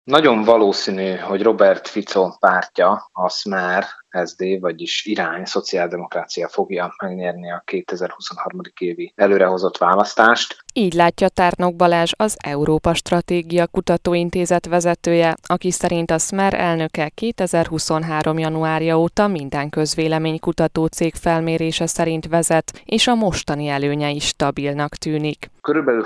Nagyon valószínű, hogy Robert Fico pártja, a Smer SD, vagyis Irány Szociáldemokrácia fogja megnyerni a 2023. évi előrehozott választást. Így látja Tárnok Balázs, az Európa Stratégia Kutatóintézet vezetője, aki szerint a Smer elnöke 2023. januárja óta minden közvéleménykutató cég felmérése szerint vezet, és a mostani előnye is stabilnak tűnik. Körülbelül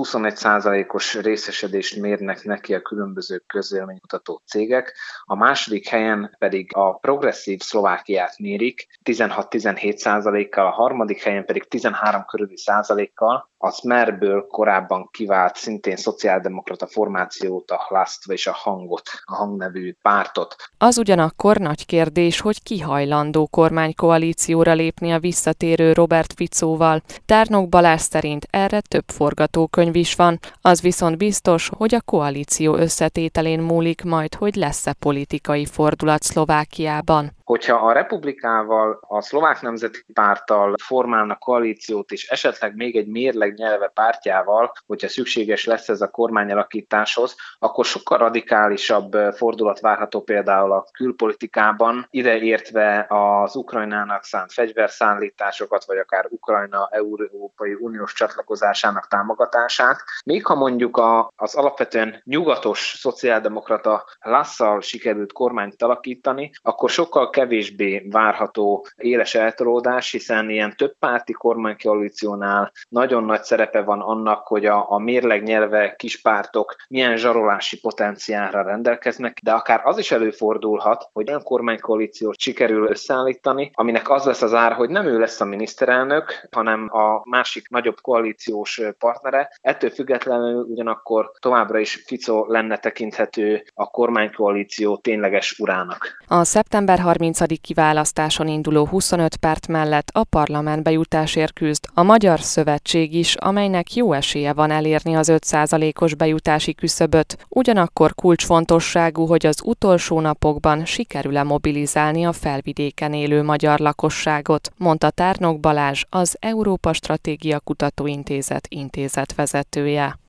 20-21%-os részesedést mérnek neki a különböző közvéleménykutató cégek, a második helyen pedig a progresszív Szlovákiát mérik 16-17%-kal, a harmadik helyen pedig 13 körüli százalékkal. A Smerből korábban kivált szintén szociáldemokrata formációt, a Hlaszt és a Hang nevű pártot. Az ugyanakkor nagy kérdés, hogy ki hajlandó kormánykoalícióra lépni a visszatérő Robert Ficóval. Tárnok Balázs szerint erre több forgatókönyv is van, az viszont biztos, hogy a koalíció összetételén múlik majd, hogy lesz-e politikai fordulat Szlovákiában. Hogyha a Republikával, a Szlovák Nemzeti Párttal formálnak koalíciót, és esetleg még egy mérleg nyelve pártjával, hogyha szükséges lesz ez a kormányalakításhoz, akkor sokkal radikálisabb fordulat várható például a külpolitikában, ideértve az Ukrajnának szánt fegyverszállításokat, vagy akár Ukrajna Európai Uniós csatlakozásának támogatását. Még ha mondjuk az alapvetően nyugatos szociáldemokrata Hlaszsal sikerült kormányt alakítani, akkor sokkal kevésbé várható éles eltolódás, hiszen ilyen többpárti kormánykoalíciónál nagyon nagy szerepe van annak, hogy a mérleg nyelve kispártok milyen zsarolási potenciálra rendelkeznek, de akár az is előfordulhat, hogy olyan kormánykoalíciót sikerül összeállítani, aminek az lesz az ára, hogy nem ő lesz a miniszterelnök, hanem a másik nagyobb koalíciós partnere. Ettől függetlenül ugyanakkor továbbra is Fico lenne tekinthető a kormánykoalíció tényleges urának. A szeptember 30. kiválasztáson induló 25 párt mellett a parlamentbe jutásért küzd a Magyar Szövetség is, amelynek jó esélye van elérni az 5%-os bejutási küszöböt. Ugyanakkor kulcsfontosságú, hogy az utolsó napokban sikerül-e mobilizálni a felvidéken élő magyar lakosságot, mondta Tárnok Balázs, az Európa Stratégia Kutatóintézet intézetvezetője.